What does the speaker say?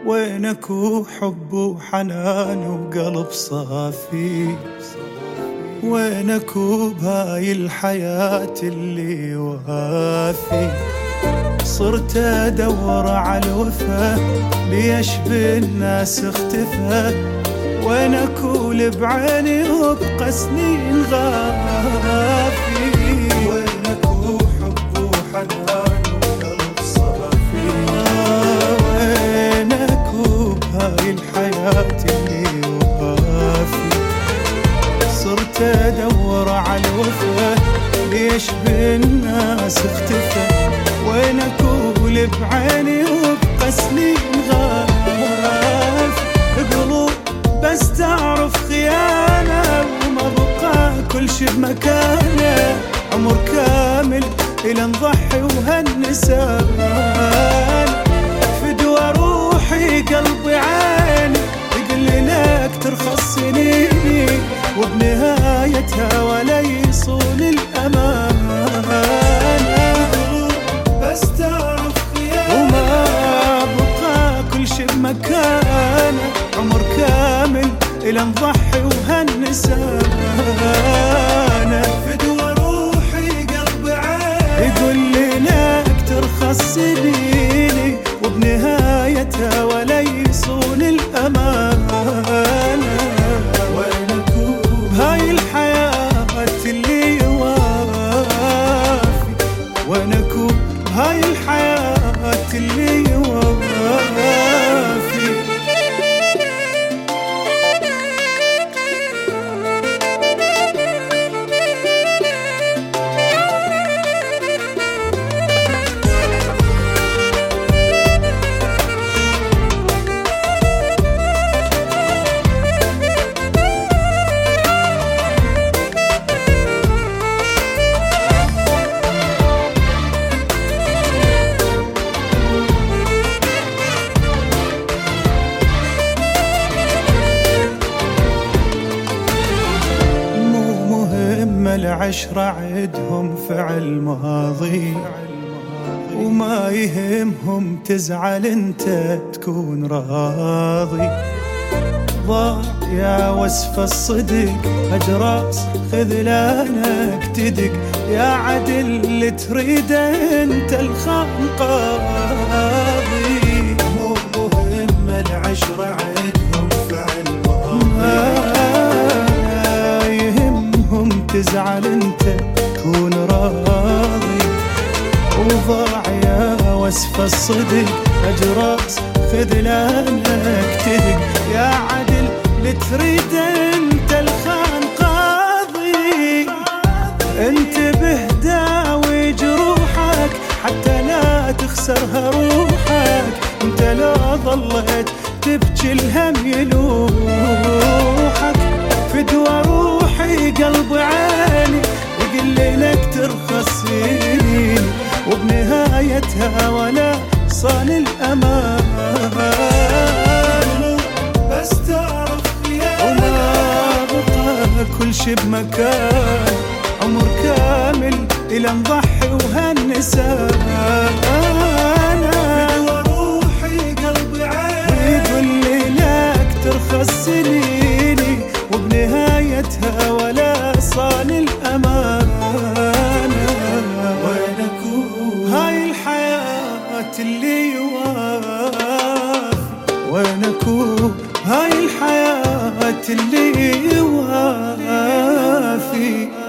وينك وحب وحنان وقلب صافي؟ وينك وبهاي الحياة اللي وافي؟ صرت أدور على الوفا، ليش بالناس اختفى؟ وينك ولي بعيني وابقى سنين غافي؟ وينك وحب وحنان وقلب صافي؟ وينك وبهاي الحياة اللي وافي؟ صرت أدور على الوفا، ليش بالناس اختفى؟ وينك ولي بعيني وابقى سنين غاف؟ قلوب بس تعرف خيانة، وما بقى كل شي بمكانه. عمر كامل إلى نضحي وهالنسان، فدوى روحي قلبي عيني، يقلي لك ترخص سنيني، وبنهايتها ولا يصون الأمان. بس تعرف خيانة، وما بقى كل شي بمكانه. عمر كامل إلى نضحي وهالنسانة، فدوى روحي قلبي عيني، يقول لي لك ترخص سنيني، وبنهايتها ولا يصون الأمان. وينك بهاي الحياة اللي وافي؟ وينك بهاي الحياة اللي وافي؟ العشرة عدهم فعل ماضي، وما يهمهم تزعل انت تكون راضي. ضاع يا وصف الصدق أجراس خذلانك تدق، يا عدل اللي تريده انت الخنقاضي. مو مهم العشرة عدهم فعل ماضي، تزعل انت تكون راضي. وضاع يا وصف الصدق أجراس خذلانك تدق، يا عدل لتريد انت الخنقاضي. انتبه داوي جروحك حتى لا تخسرها روحك، انت لو ظلت تبكي الهم يلوحك. فدوى روحي قلبي عيني، يقلي لك ترخص سنين، وبنهايتها ولا صان الأمان. بس تعرف خيانة، وما بقى كل شي بمكان. عمر كامل إلى نضحي وهالنسان، فدوى روحي قلبي عيني، ويقلي لك ترخص سنيني، وبنهايتها ولا صان الأمان. وينك هاي الحياة اللي وافي؟ وينك هاي الحياة اللي وافي؟